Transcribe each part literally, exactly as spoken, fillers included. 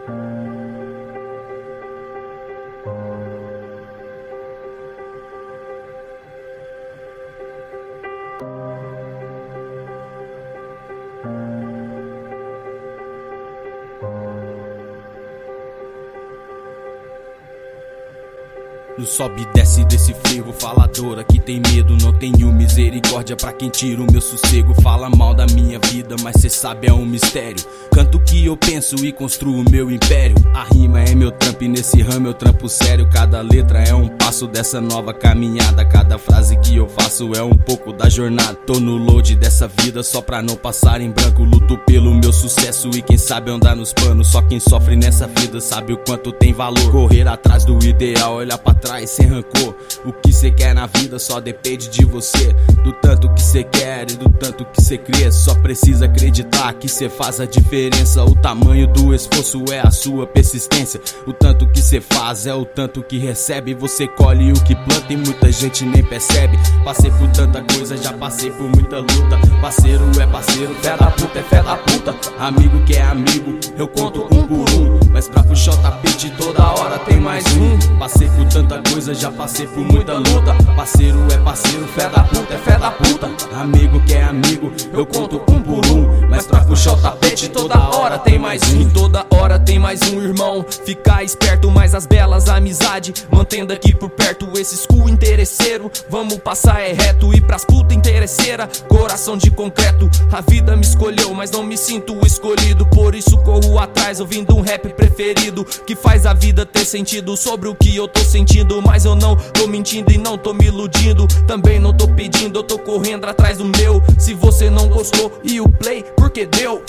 No sobe e desce desse ferro, faladora que tem medo, não tenho misericórdia pra quem tira o meu sossego. Fala mal da minha vida, mas cê sabe é um mistério. Canto o que eu penso e construo meu império. A rima é meu trampo e nesse ramo eu trampo sério. Cada letra é um passo dessa nova caminhada. Cada frase que eu faço é um pouco da jornada. Tô no load dessa vida só pra não passar em branco. Luto pelo meu sucesso e quem sabe andar nos panos. Só quem sofre nessa vida sabe o quanto tem valor. Correr atrás do ideal, olhar pra trás sem rancor. O que cê quer na vida só depende de você. Do tanto que cê quer e do tanto que cê crê. Só precisa acreditar que cê faz a diferença. O tamanho do esforço é a sua persistência. O tanto que cê faz é o tanto que recebe. Você colhe o que planta e muita gente nem percebe. Passei por tanta coisa, já passei por muita luta. Parceiro é parceiro, fé da puta é fé da puta. Amigo que é amigo, eu conto um por um. Mas pra puxar o tapete toda hora tem mais um. Passei por tanta coisa, já passei por muita luta. Parceiro é parceiro, fé da puta é fé da puta. Amigo que é amigo, eu conto um por um. Mas pra puxar o tapete toda hora tem mais um. E toda hora tem mais um, irmão. Ficar esperto, mais as belas amizade. Mantendo aqui por perto esses cu interesseiro. Vamos passar é reto e pras puta interesseira. Coração de concreto, a vida me escolheu, mas não me sinto escolhido. Por isso corro atrás ouvindo um rap preferido, que faz a vida ter sentido. Sobre o que eu tô sentindo, mas eu não tô mentindo e não tô me iludindo. Também não tô pedindo, eu tô correndo atrás do meu. Se você não gostou, e o play, porque deu.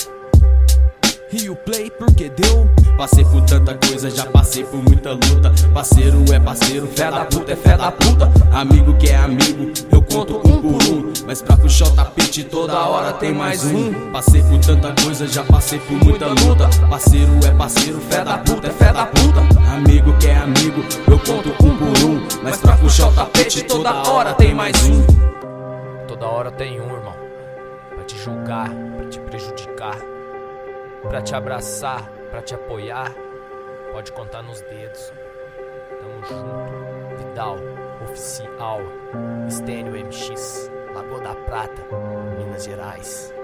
E o play porque deu. Passei por tanta coisa, já passei por muita luta. Parceiro é parceiro, fé da puta é fé da puta. Amigo que é amigo, eu conto um por um. Mas pra puxar o tapete toda hora tem mais um. Passei por tanta coisa, já passei por muita luta. Parceiro é parceiro, fé da puta é fé da puta. Amigo que é amigo, eu conto um por um. Mas pra puxar o tapete toda hora tem mais um. Toda hora tem um, irmão. Pra te julgar, pra te prejudicar, pra te abraçar, pra te apoiar. Pode contar nos dedos. Tamo junto. Vidal, oficial. Estênio M X, Lagoa da Prata, Minas Gerais.